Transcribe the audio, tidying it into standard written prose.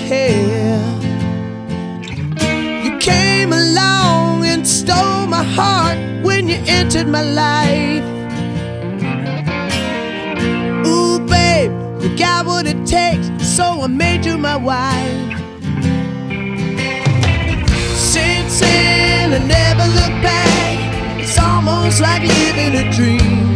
hair. You came along and stole my heart when you entered my life. Ooh, babe, you got what it takes, so I made you my wife. Since then, I never look back. It's almost like living